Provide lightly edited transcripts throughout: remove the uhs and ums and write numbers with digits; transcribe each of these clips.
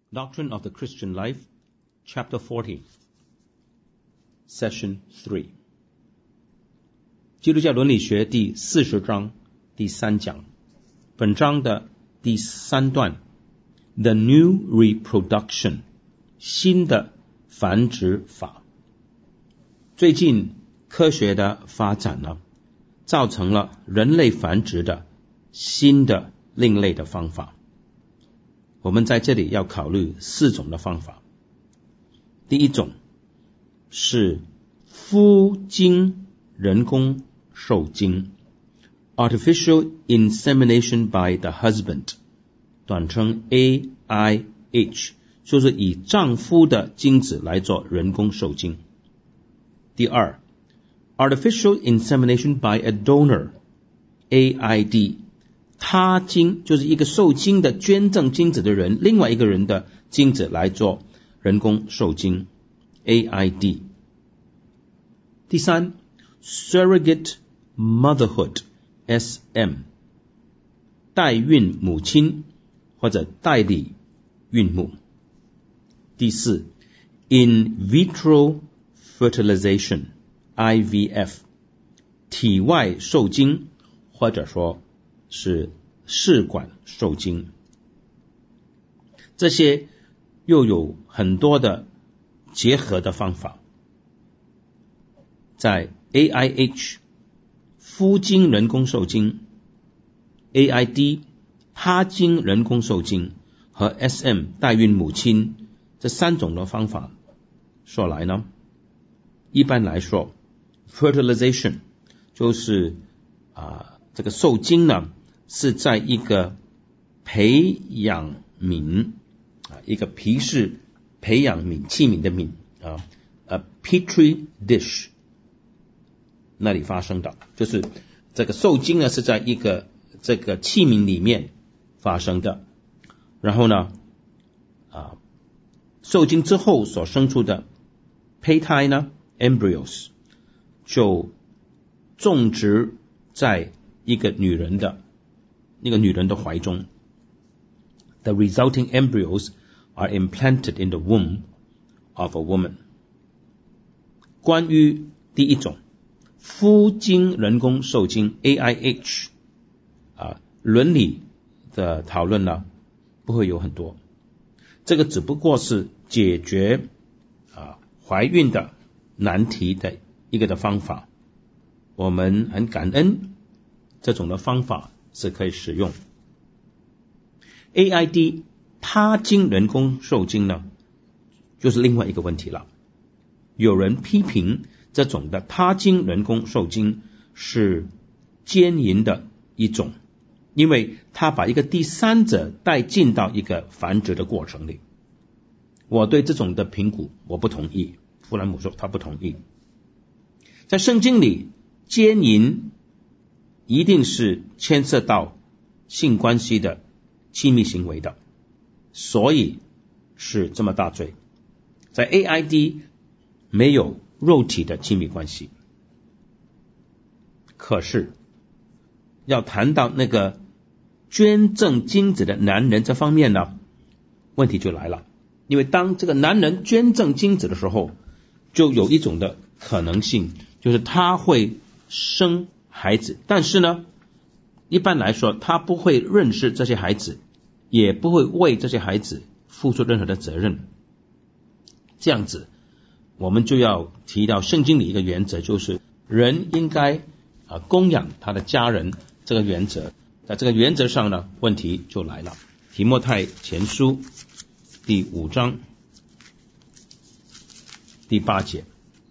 Doctrine of the Christian Life, Chapter 40, Session 3. 基督教伦理学第40章第3讲，本章的第3段 The New Reproduction 新的繁殖法。最近科学的发展呢，造成了人类繁殖的新的另类的方法。我们在这里要考虑4种的方法。第一种是夫精人工受精 Artificial Insemination by the Husband， 短称 AIH， 就是以丈夫的精子来做人工受精。第二 Artificial Insemination by a Donor AID，他精就是一个受精的捐赠精子的人，另外一个人的精子来做人工受精 AID。 第三 Surrogate Motherhood SM， 代孕母亲或者代理孕母。第四 In Vitro Fertilization IVF， 体外受精或者说是试管受精。这些又有很多的结合的方法。在 AIH 夫精人工受精， AID 他精人工受精和 SM 代孕母亲这3种的方法说来呢，一般来说 fertilization 就是这个受精呢是在一个培养皿一个皮氏培养皿器皿的皿Petri dish 那里发生的，就是这个受精呢是在一个这个器皿里面发生的。然后呢受精之后所生出的胚胎呢 embryos 就种植在一个女人的怀中。 The resulting embryos are implanted in the womb of a woman。 关于第一种夫精人工受精 AIH 伦理的讨论呢不会有很多，这个只不过是解决怀孕的难题的一个的方法。我们很感恩这种的方法是可以使用。 AID 他精人工受精呢就是另外一个问题了。有人批评这种的他精人工受精是奸淫的一种，因为他把一个第三者带进到一个繁殖的过程里。我对这种的评估我不同意，弗兰姆说他不同意。在圣经里奸淫一定是牵涉到性关系的亲密行为的，所以是这么大罪。在 AID 没有肉体的亲密关系。可是要谈到那个捐赠精子的男人这方面呢，问题就来了。因为当这个男人捐赠精子的时候，就有一种的可能性，就是他会生孩子，但是呢一般来说他不会认识这些孩子，也不会为这些孩子付出任何的责任。这样子我们就要提到圣经里一个原则，就是人应该供养他的家人这个原则。在这个原则上呢，问题就来了。提摩太前书第5章第8节，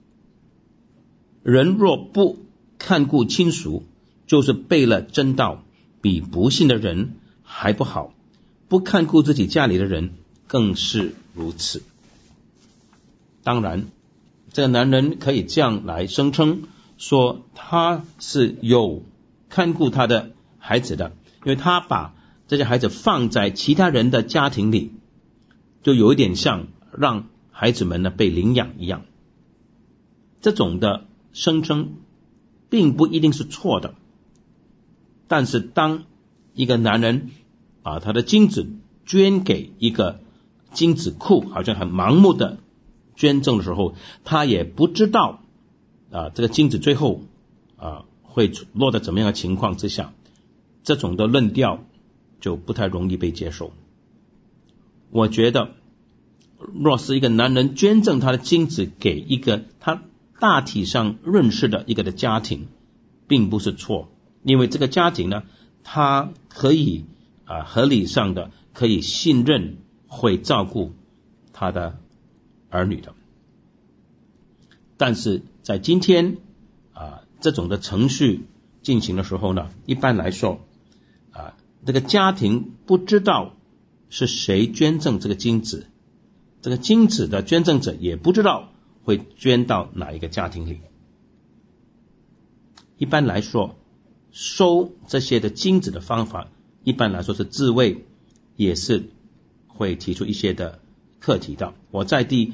人若不看顾亲属，就是背了真道，比不信的人还不好，不看顾自己家里的人更是如此。当然这个男人可以这样来声称，说他是有看顾他的孩子的，因为他把这些孩子放在其他人的家庭里，就有一点像让孩子们呢被领养一样。这种的声称并不一定是错的，但是当一个男人把他的精子捐给一个精子库，好像很盲目的捐赠的时候，他也不知道这个精子最后会落得怎么样的情况之下，这种的论调就不太容易被接受。我觉得若是一个男人捐赠他的精子给一个他大体上认识的一个的家庭，并不是错，因为这个家庭呢，他可以合理上的可以信任会照顾他的儿女的。但是在今天这种的程序进行的时候呢，一般来说这个家庭不知道是谁捐赠这个精子，这个精子的捐赠者也不知道会捐到哪一个家庭里。一般来说，收这些的精子的方法一般来说是自卫，也是会提出一些的课题的。我在第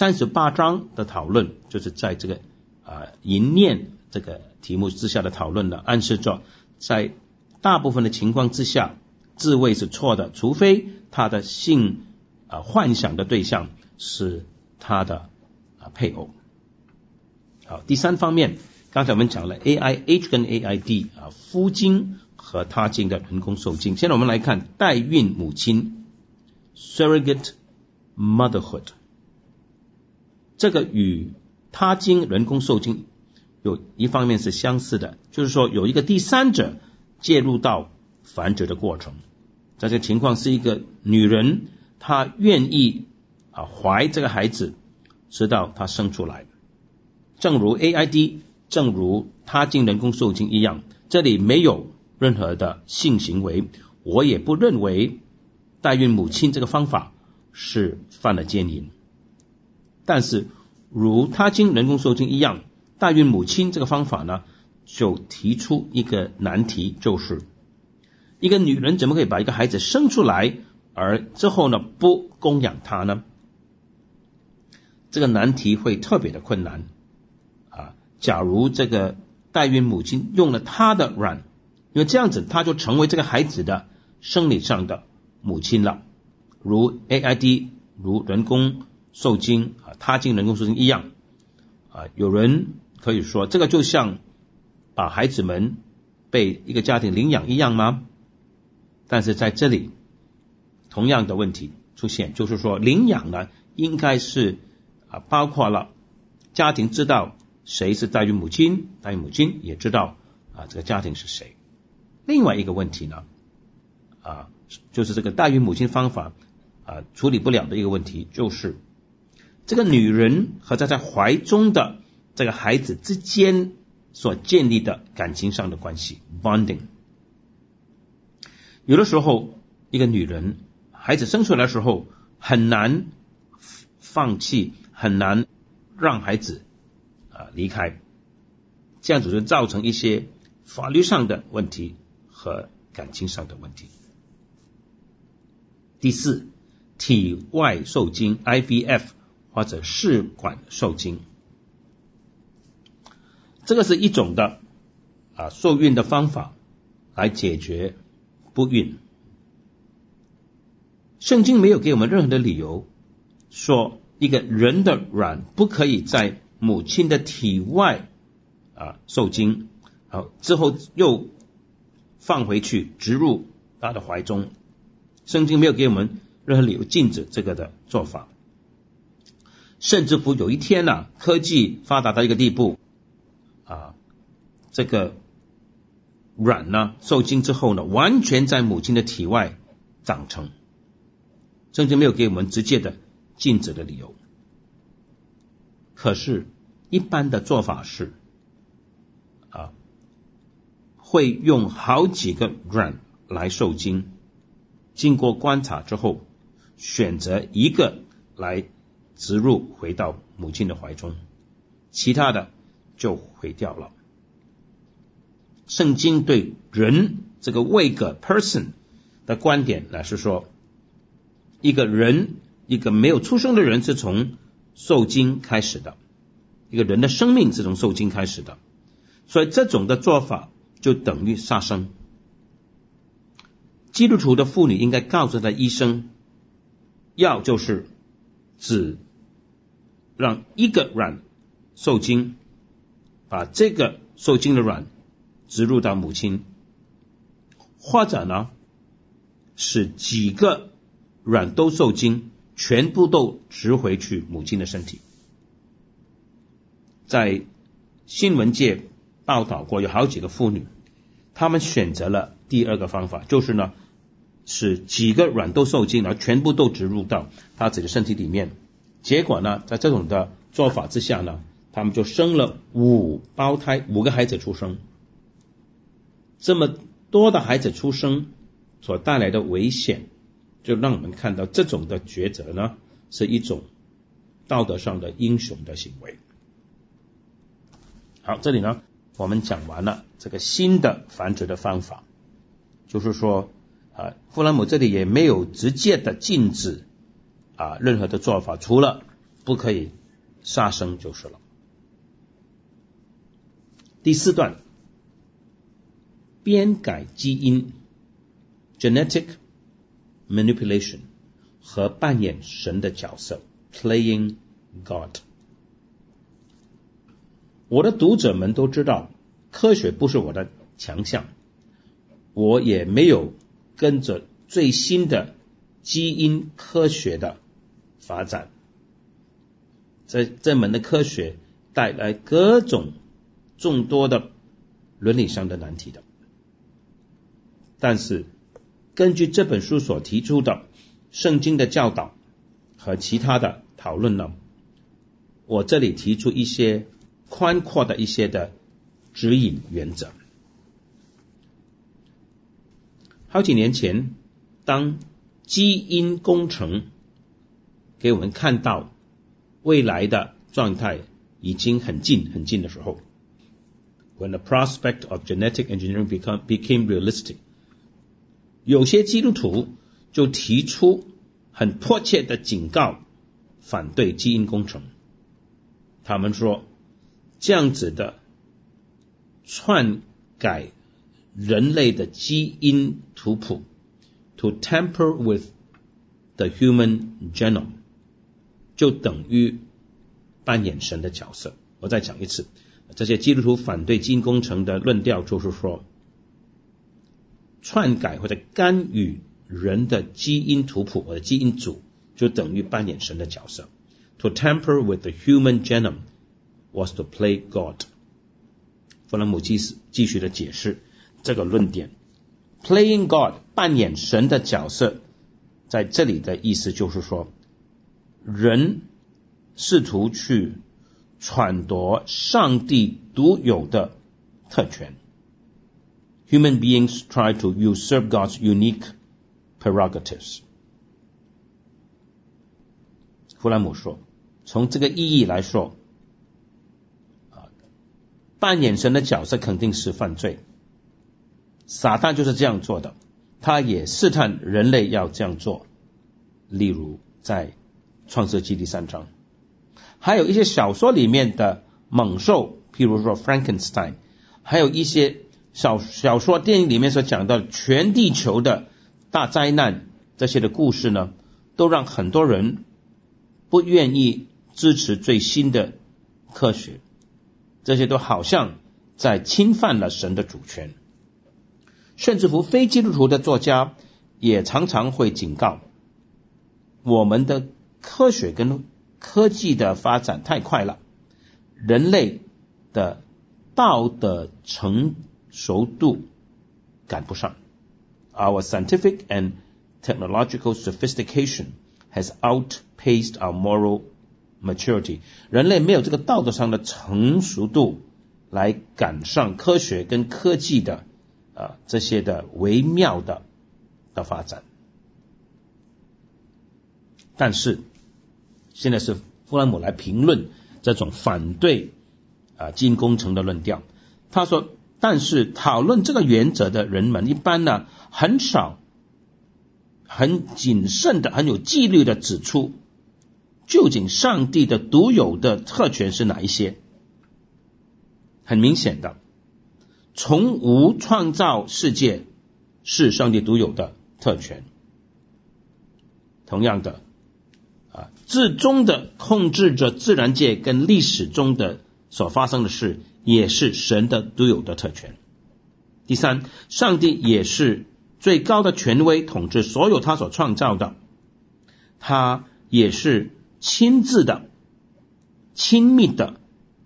38章的讨论，就是在这个淫念这个题目之下的讨论呢，暗示着在大部分的情况之下，自卫是错的，除非他的性幻想的对象是他的配偶。好，第三方面，刚才我们讲了 AIH 跟 AID 夫精和他精的人工受精。现在我们来看代孕母亲 surrogate motherhood， 这个与他精人工受精有一方面是相似的，就是说有一个第三者介入到繁殖的过程。这个情况是一个女人，她愿意怀这个孩子直到她生出来，正如 AID 正如他精人工受精一样，这里没有任何的性行为，我也不认为代孕母亲这个方法是犯了奸淫。但是如他精人工受精一样，代孕母亲这个方法呢，就提出一个难题，就是一个女人怎么可以把一个孩子生出来，而之后呢不供养他呢？这个难题会特别的困难假如这个代孕母亲用了她的卵，因为这样子她就成为这个孩子的生理上的母亲了，如 AID 如人工受精他精人工受精一样有人可以说这个就像把孩子们被一个家庭领养一样吗？但是在这里同样的问题出现，就是说领养呢应该是包括了家庭知道谁是代孕母亲，代孕母亲也知道这个家庭是谁。另外一个问题呢就是这个代孕母亲方法处理不了的一个问题，就是这个女人和在怀中的这个孩子之间所建立的感情上的关系 bonding。 有的时候一个女人孩子生出来的时候很难放弃，很难让孩子离开，这样子就造成一些法律上的问题和感情上的问题。第四，体外受精 IVF 或者试管受精，这个是一种的受孕的方法来解决不孕。圣经没有给我们任何的理由说一个人的卵不可以在母亲的体外受精之后又放回去植入她的怀中，圣经没有给我们任何理由禁止这个的做法。甚至乎有一天科技发达到一个地步这个卵呢受精之后呢完全在母亲的体外长成，圣经没有给我们直接的禁止的理由。可是一般的做法是会用好几个卵来受精，经过观察之后选择一个来植入回到母亲的怀中，其他的就毁掉了。圣经对人这个位格 person 的观点呢是说，一个人一个没有出生的人是从受精开始的，一个人的生命是从受精开始的，所以这种的做法就等于杀生。基督徒的妇女应该告诉她医生， 要就是只让一个卵受精，把这个受精的卵植入到母亲，或者呢使几个卵都受精，全部都植回去母亲的身体。在新闻界报道过有好几个妇女，她们选择了第二个方法，就是呢使几个卵都受精，然后全部都植入到她自己的身体里面。结果呢在这种的做法之下呢，他们就生了5胞胎，5个孩子出生。这么多的孩子出生所带来的危险，就让我们看到这种的抉择呢是一种道德上的英雄的行为。好，这里呢我们讲完了这个新的繁殖的方法，就是说弗兰姆这里也没有直接的禁止任何的做法，除了不可以杀生就是了。第4段，编改基因 genetic manipulation 和扮演神的角色 playing God。 我的读者们都知道科学不是我的强项，我也没有跟着最新的基因科学的发展，这门的科学带来各种众多的伦理上的难题的。但是根据这本书所提出的圣经的教导和其他的讨论呢，我这里提出一些宽阔的一些的指引原则。好几年前，当基因工程给我们看到未来的状态已经很近很近的时候， when the prospect of genetic engineering became realistic， 有些基督徒就提出很迫切的警告，反对基因工程。他们说这样子的篡改人类的基因图谱 to tamper with the human genome 就等于扮演神的角色。我再讲一次，这些基督徒反对基因工程的论调就是说，篡改或者干预人的基因图谱或者基因组就等于扮演神的角色。 To tamper with the human genome was to play God。 弗兰姆继续的解释这个论点。 Playing God 扮演神的角色，在这里的意思就是说，人试图去篡夺上帝独有的特权。 Human beings try to usurp God's unique prerogatives。 弗兰姆说，从这个意义来说，扮演神的角色肯定是犯罪，撒旦就是这样做的，他也试探人类要这样做。例如在创世纪第3章，还有一些小说里面的猛兽，譬如说 Frankenstein， 还有一些小说电影里面所讲到全地球的大灾难，这些的故事呢，都让很多人不愿意支持最新的科学，这些都好像在侵犯了神的主权。甚至乎非基督徒的作家也常常会警告，我们的科学跟科技的发展太快了，人类的道德成熟度赶不上。 Our scientific and technological sophistication has outpaced our moral maturity。 人类没有这个道德上的成熟度来赶上科学跟科技的这些的微妙的发展。但是现在是弗兰姆来评论这种反对基因工程的论调。他说，但是讨论这个原则的人们一般呢，很少很谨慎的很有纪律的指出究竟上帝的独有的特权是哪一些。很明显的，从无创造世界是上帝独有的特权。同样的， 至终的控制着自然界跟历史中的所发生的事，也是神的独有的特权。第三，上帝也是最高的权威，统治所有他所创造的，他也是亲自的、亲密的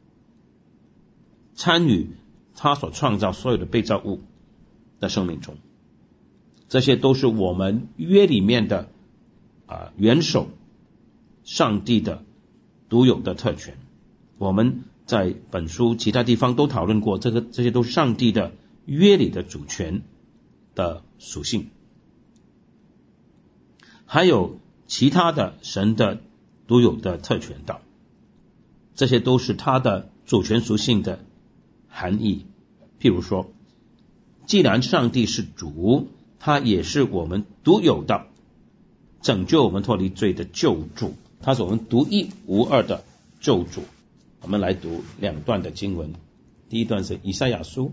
参与他所创造所有的被造物的生命中。这些都是我们约里面的元首上帝的独有的特权。我们在本书其他地方都讨论过，这些都是上帝的约里的主权的属性。还有其他的神的独有的特权道，这些都是他的主权属性的含义。譬如说，既然上帝是主，他也是我们独有的拯救我们脱离罪的救主，他是我们独一无二的救主。我们来读两段的经文。第一段是以赛亚书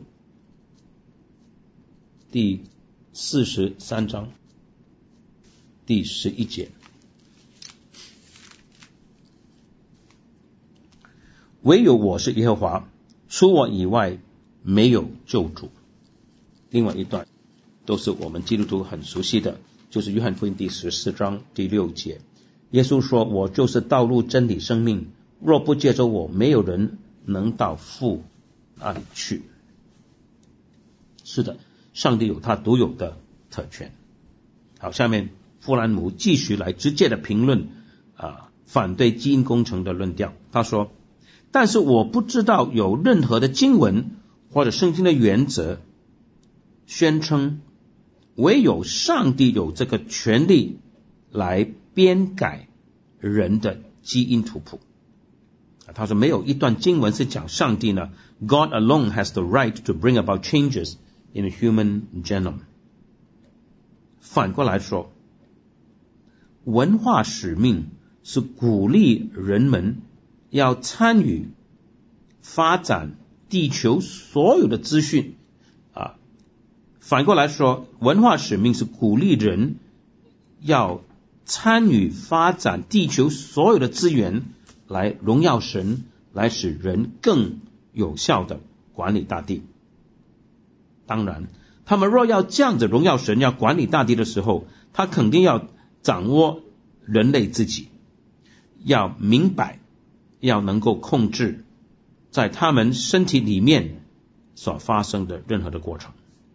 第43章第11节，唯有我是耶和华，除我以外没有救主。另外一段都是我们基督徒很熟悉的，就是约翰福音第14章第6节，耶稣说，我就是道路真理生命，若不借着我，没有人能到父那里去。是的，上帝有他独有的特权。好，下面富兰姆继续来直接的评论反对基因工程的论调。他说，但是我不知道有任何的经文或者圣经的原则宣称唯有上帝有这个权利来编改人的基因图谱。他说没有一段经文是讲上帝呢 God alone has the right to bring about changes in the human genome。 反过来说，文化使命是鼓励人们要参与发展地球所有的资讯反过来说，文化使命是鼓励人要参与发展地球所有的资源，来荣耀神，来使人更有效的管理大地。当然，他们若要这样子荣耀神，要管理大地的时候，他肯定要掌握人类自己，要明白，要能够控制在他们身体里面所发生的任何的过程。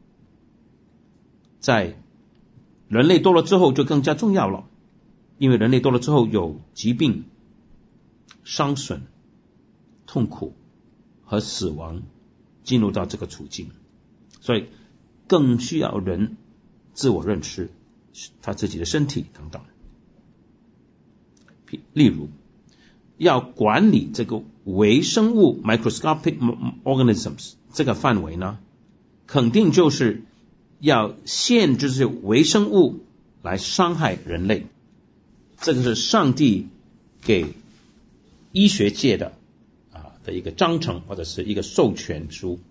在人类多了之后就更加重要了，因为人类多了之后有疾病、伤损、痛苦和死亡进入到这个处境，所以更需要人自我认识他自己的身体等等。例如要管理这个微生物 microscopic organisms 这个范围呢，肯定就是要限制这些微生物来伤害人类。这个是上帝给医学界的一个章程或者是一个授权书。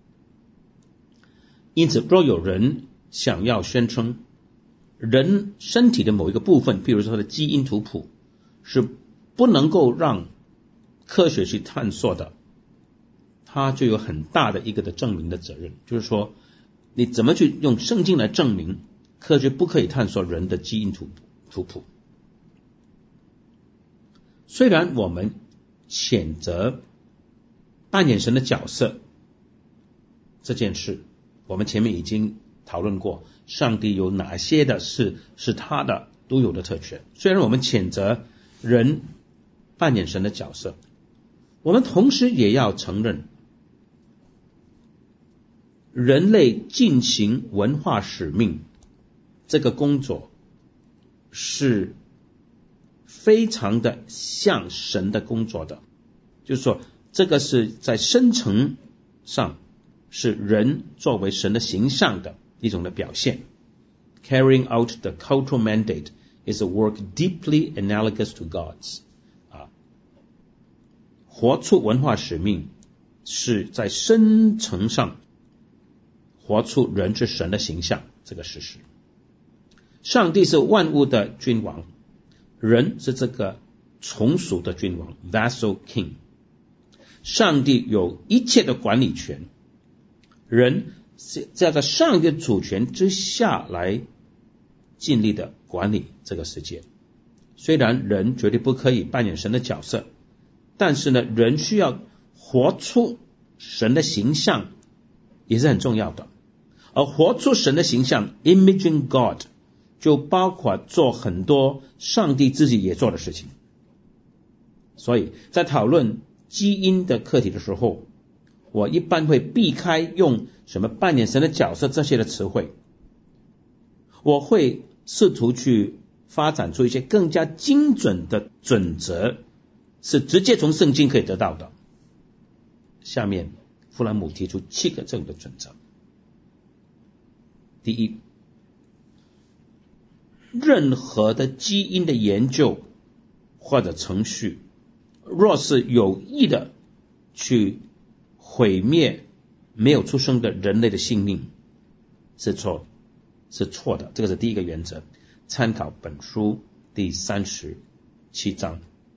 因此若有人想要宣称人身体的某一个部分，譬如说他的基因图谱是不能够让科学去探索的，他就有很大的一个的证明的责任。就是说你怎么去用圣经来证明科学不可以探索人的基因图谱。虽然我们谴责扮演神的角色这件事，我们前面已经讨论过上帝有哪些的事是他的独有的特权。虽然我们谴责人扮演神的角色，我们同时也要承认人类进行文化使命这个工作是非常的像神的工作的，就是说这个是在深层上是人作为神的形象的一种的表现。 Carrying out the cultural mandate is a work deeply analogous to God's。 活出文化使命是在深层上活出人是神的形象这个事实。上帝是万物的君王， 人是这个从属的君王 vassal king， 上帝有一切的管理权，人是在上帝的主权之下来尽力的管理这个世界。虽然人绝对不可以扮演神的角色，但是呢，人需要活出神的形象也是很重要的。而活出神的形象 imaging God 就包括做很多上帝自己也做的事情。所以在讨论基因的课题的时候，我一般会避开用什么扮演神的角色这些的词汇，我会试图去发展出一些更加精准的准则，是直接从圣经可以得到的。下面弗兰姆提出7个这样的准则。第一，任何的基因的研究或者程序，若是有意的去毁灭没有出生的人类的性命，是错的。这个是第一个原则，参考本书第37章。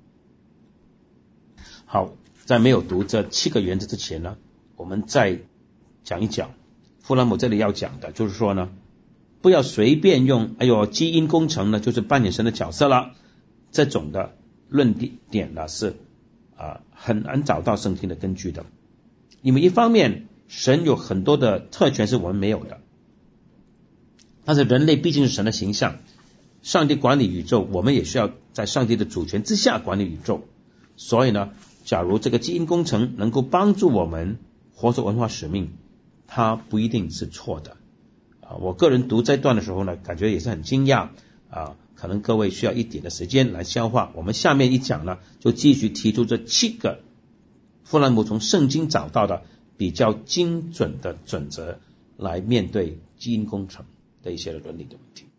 好，在没有读这7个原则之前呢，我们再讲一讲弗兰姆这里要讲的，就是说呢，不要随便用基因工程呢就是扮演神的角色了，这种的论点呢是很难找到圣经的根据的。因为一方面神有很多的特权是我们没有的，但是人类毕竟是神的形象，上帝管理宇宙，我们也需要在上帝的主权之下管理宇宙。所以呢，假如这个基因工程能够帮助我们活出文化使命，它不一定是错的。我个人读这段的时候呢，感觉也是很惊讶可能各位需要一点的时间来消化。我们下面一讲呢，就继续提出这7个弗兰姆从圣经找到的比较精准的准则，来面对基因工程的一些伦理的问题。